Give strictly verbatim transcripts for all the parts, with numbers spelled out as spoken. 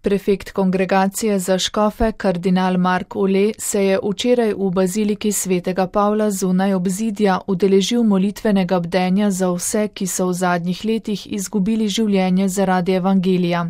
Prefekt kongregacije za škofe, kardinal Mark Ole, se je včeraj v baziliki svetega Pavla zunaj obzidja udeležil molitvenega bdenja za vse, ki so v zadnjih letih izgubili življenje zaradi evangelija.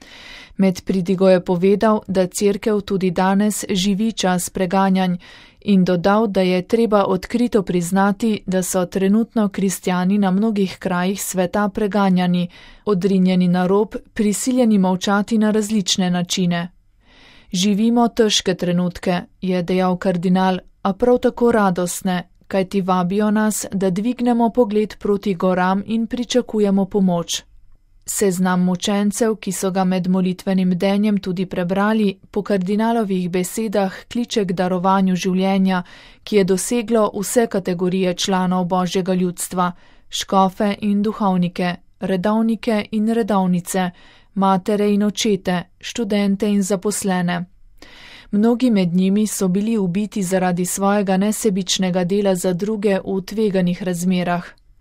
Med pridigo je povedal, da cerkev tudi danes živi čas preganjanj in dodal, da je treba odkrito priznati, da so trenutno kristjani na mnogih krajih sveta preganjani, odrinjeni na rob, prisiljeni molčati na različne načine. Živimo težke trenutke, je dejal kardinal, a prav tako radostne, kajti vabijo nas, da dvignemo pogled proti goram in pričakujemo pomoč. Seznam mučencev, ki so ga med molitvenim bdenjem tudi prebrali, po kardinalovih besedah kliče k darovanju življenja, ki je doseglo vse kategorije članov Božjega ljudstva, škofe in duhovnike, redovnike in redovnice, matere in očete, študente in zaposlene. Mnogi med njimi so bili ubiti zaradi svojega nesebičnega dela za druge v tveganih razmerah.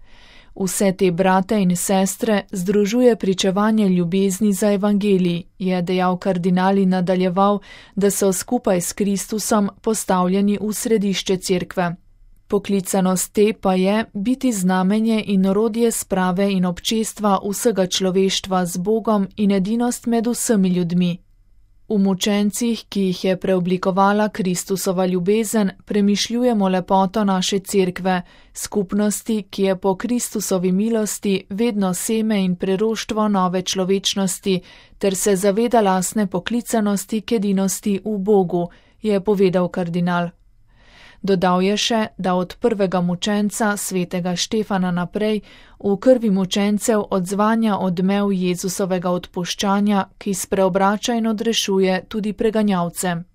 Vse te brate in sestre združuje pričevanje ljubezni za evangelij, je dejal kardinal in nadaljeval, da so skupaj s Kristusom postavljeni v središče cerkve. Poklicanost te pa je biti znamenje in orodje sprave in občestva vsega človeštva z Bogom in edinost med vsemi ljudmi. V mučencih, ki jih je preoblikovala Kristusova ljubezen, premišljujemo lepoto naše cerkve, skupnosti, ki je po Kristusovi milosti vedno seme in preroštvo nove človečnosti, ter se zaveda lastne poklicanosti k edinosti v Bogu, je povedal kardinal. Dodal je še, da od prvega mučenca, svetega Štefana naprej, v krvi mučencev odzvanja odmev Jezusovega odpuščanja, ki spreobrača in odrešuje tudi preganjavce.